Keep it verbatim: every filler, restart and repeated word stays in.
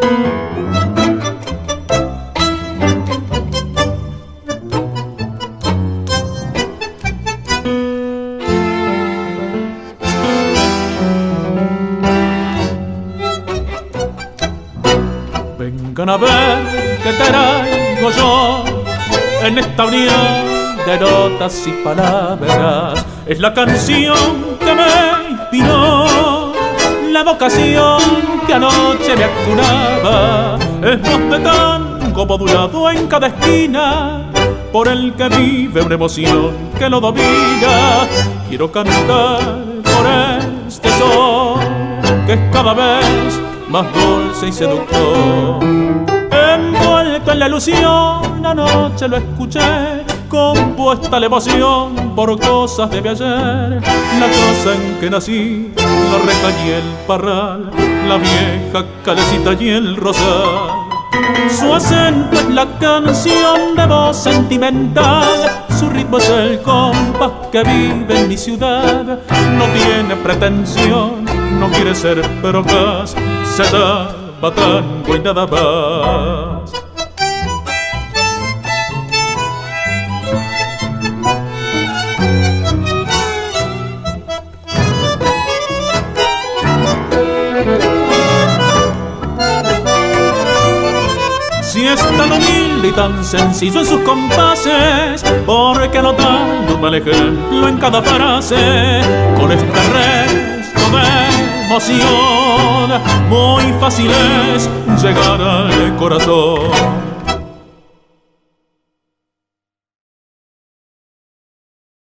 Vengan a ver qué traigo yo en esta unión de notas y palabras. Es la canción que me inspiró, la vocación que anoche me acunaba. Es voz de tango modulado en cada esquina, por el que vive una emoción que lo domina. Quiero cantar por este sol que es cada vez más dulce y seductor. Envuelto en la ilusión, anoche lo escuché, compuesta la emoción por cosas de mi ayer. La casa en que nací, la reja y el parral, la vieja calecita y el rosal. Su acento es la canción de voz sentimental, su ritmo es el compás que vive en mi ciudad. No tiene pretensión, no quiere ser perocaz, se llama tango y nada más. Si es tan humilde y tan sencillo en sus compases, ¿por qué no darle un mal ejemplo en cada frase? Con este resto de emoción, muy fácil es llegar al corazón.